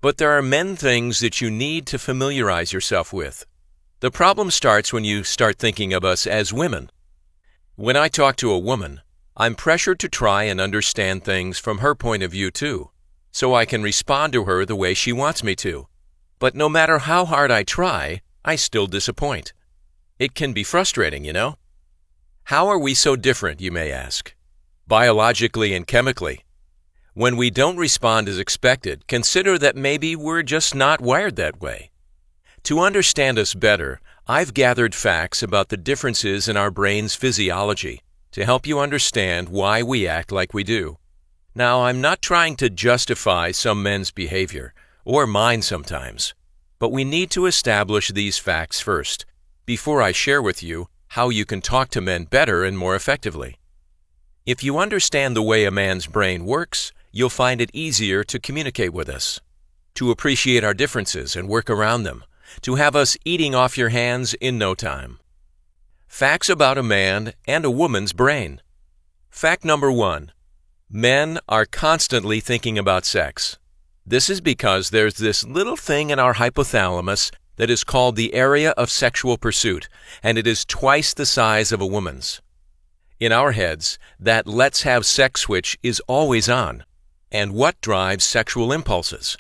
But there are men things that you need to familiarize yourself with. The problem starts when you start thinking of us as women. When I talk to a woman, I'm pressured to try and understand things from her point of view too, so I can respond to her the way she wants me to. But no matter how hard I try, I still disappoint. It can be frustrating, you know? How are we so different, you may ask? Biologically and chemically. When we don't respond as expected, consider that maybe we're just not wired that way. To understand us better, I've gathered facts about the differences in our brain's physiology to help you understand why we act like we do. Now, I'm not trying to justify some men's behavior, or mine sometimes, but we need to establish these facts first, before I share with you how you can talk to men better and more effectively. If you understand the way a man's brain works, you'll find it easier to communicate with us, to appreciate our differences and work around them, to have us eating off your hands in no time. Facts about a man and a woman's brain. Fact number 1. Men are constantly thinking about sex. This is because there's this little thing in our hypothalamus that is called the area of sexual pursuit, and it is twice the size of a woman's. In our heads, that let's have sex switch is always on. And what drives sexual impulses?